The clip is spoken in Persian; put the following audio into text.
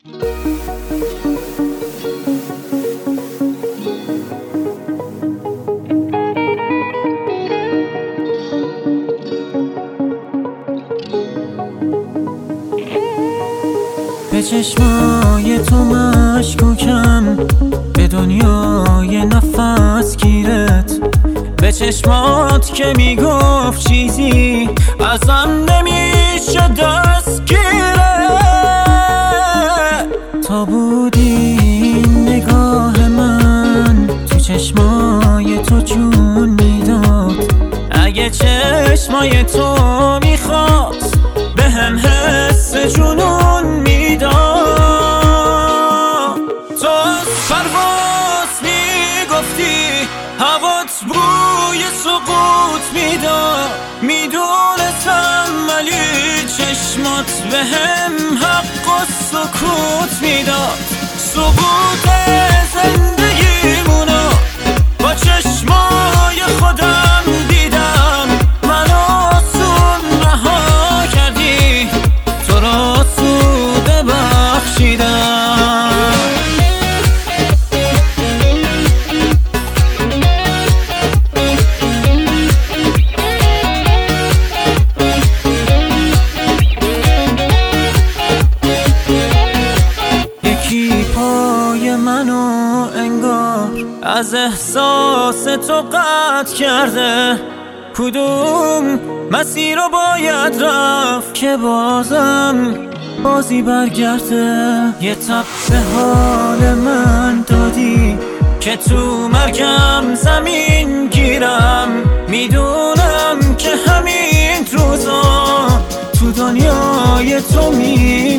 به چشمای تو مشکوکم، به دنیای نفس گیرت، به چشمات که میگفت چیزی ازم نمیشه دستگیره. تا بودی نگاه من تو چشمای تو جون میداد، اگه چشمای تو میخواست به هم حس جنون میداد. تو از پرواز میگفتی هوات بوی سقوط میداد، میدونستم ولی چشمات به هم حق و سکوت میداد. سقوط زندگیمونو با چشمای خودم دیدم، منو آسون رها کردی، تو را سوده بخشیدم. یکی پای منو انگار از احساس تو قطع کرده، کدوم مسیر رو باید رفت که بازم بازی برگرده. یه تب به حال من دادی که تو مرگم زمین گیرم، میدونم که همین روزا تو دنیای تو